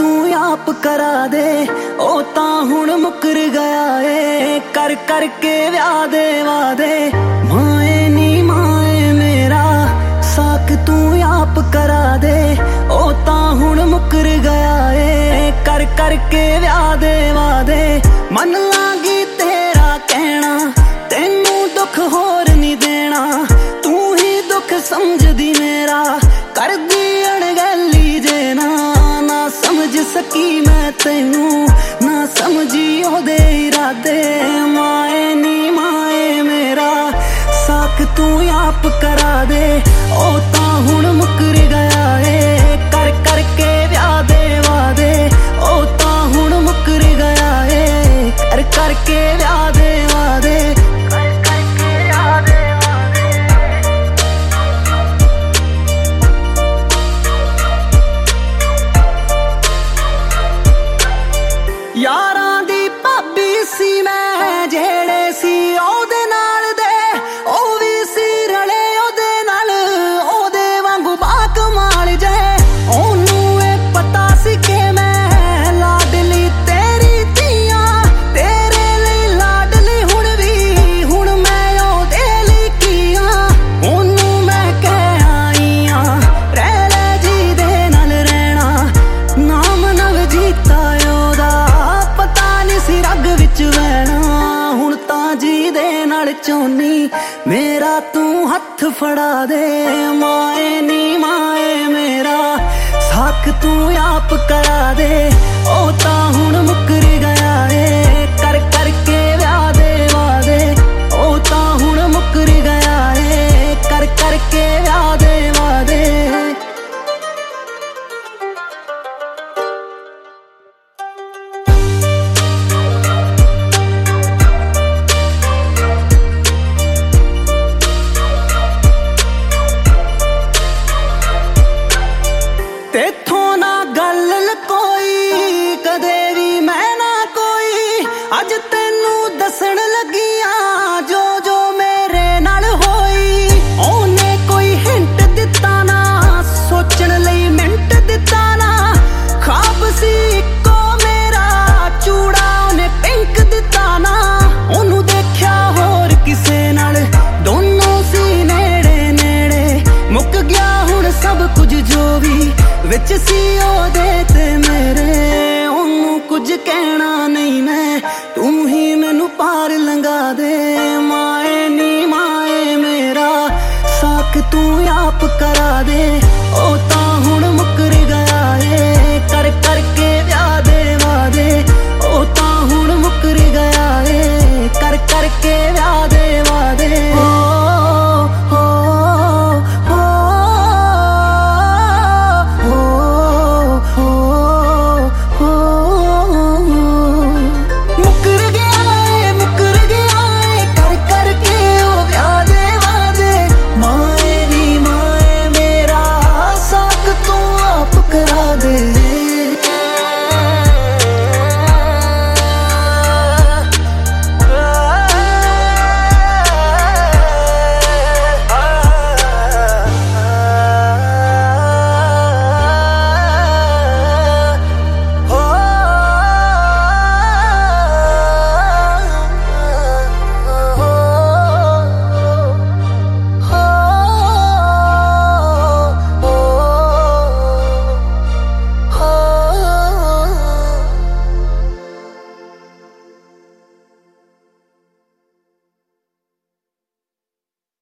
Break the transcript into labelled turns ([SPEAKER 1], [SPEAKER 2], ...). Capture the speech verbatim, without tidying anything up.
[SPEAKER 1] तू आप करा दे ओ तां हुण मुकर गया ए कर कर के व्याह दे वादे माए नी माए मेरा साक तू आप करा दे ओ तां हुण मुकर गया ए कर कर के व्याह दे वादे मन लागी तेरा कहना तेनू दुख होर नी देना तू ही दुख समझदी मेरा कर दी अणगैली जे ना ना समझ सकी मैं तेनू ना समझी ओदे इरादे माए नी माए मेरा साक तू आप करा दे ओ तां हुण मुकर गया ए कर कर के व्याह दे वादे ओ तां हुण मुकर गया ए कर कर के व्याह दे वादे यारां दी भाभी सी मैं जेड़े सी ओदे नाल दे ओ वी सी रले ओदे नाल ओदे वांगू बाकमाल जे ओनू ए पता सी के मैं लाडली तेरी धीआं तेरे लई लाडली हुण वी हुण मैं ओदे लई कीआं ओनू मैं कह आई आं रह ले जी दे नाल रहना नाम नवजीता रग विच वैना हुण तां जी दे नाल चौनी मेरा तू हथ फड़ा दे माए नी माए मेरा साक तू आप करा दे ओ तां हुण मुकर गया ए कर कर के व्याह दे वादे ओ तां हुण मुकर गया ए कर कर के व्याह दे वादे तेथों ना गल लकोई कदे भी मैं ना कोई अज तेनू दसन लगियां जो जो मेरे नाल होई ओने कोई हिंट दिता ना सोचण लई मिंट दिता ना ख्वाब सी इक्को मेरा चूड़ा ओने पिंक दिता ना ओनू देखिया होर किसे नाल दोनों सी नेड़े नेड़े मुक गया हुण सब कुछ जो भी विच सी ओदे ते मेरे ओनू कुछ कहना नहीं मैं तू ही मैनू पार लंघा दे माए नी माए मेरा साक तू आप करा दे।